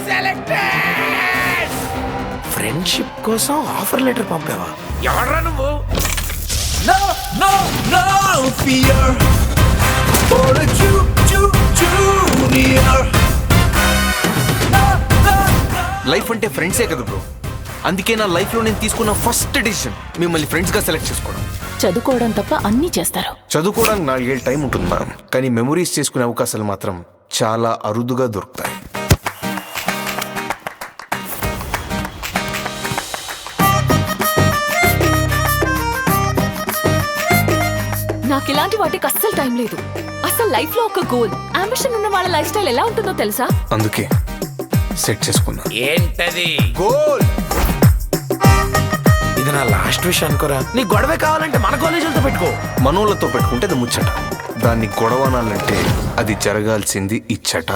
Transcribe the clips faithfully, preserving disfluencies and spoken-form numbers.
Selected. Friendship కోసం offer letter పంపావా? ఎవడ్రా నువ్వు? No, no, no fear for a Ju- Ju- junior. Life అంటే ఫ్రెండ్సే కదా బ్రో. అందుకే నా లైఫ్ లో నేను తీసుకున్న ఫస్ట్ డిసిషన్ మిమ్మల్ని ఫ్రెండ్స్ గా సెలెక్ట్ చేసుకోవడం. చదువుకోవడం తప్ప అన్నీ చేస్తారు. చదువుకోవడానికి నాలుగేళ్ళ టైం ఉంటుంది మ్యామ్, కానీ మెమరీస్ చేసుకునే అవకాశాలు మాత్రం చాలా అరుదుగా దొరుకుతాయి. నాకు ఇలాంటి వాటికి అస్సలు టైం లేదు. అసలు లైఫ్ లో ఒక గోల్, అంబిషన్ ఉన్న వాళ్ళ లైఫ్ స్టైల్ ఎలా ఉంటుందో తెలుసా? అందుకే సెట్ చేసుకున్నా. ఏంటది? గోల్. ఇది నా లాస్ట్ విష్ అనుకోరా. నీ గొడవే కావాలంటే మన కాలేజీలతో పెట్టుకో. మనోళ్ళతో పెట్టుకుంటే అది ముచ్చట, దాన్ని గొడవనాలంటే అది జరగాల్సింది ఇచ్చట.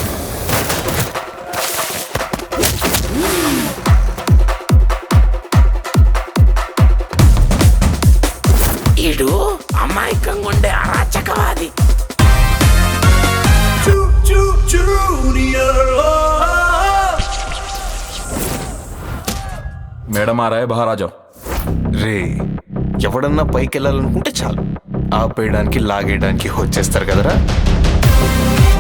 ఈడు అమాయకంగా ఉండే అరాచకవాది. Ju- Ju- junior. मैडम आ रहा है, बाहर आ जाओ. రే, ఎవడన్నా పైకి వెళ్ళాలనుకుంటే చాలు ఆపేయడానికి లాగేయడానికి వచ్చేస్తారు కదరా.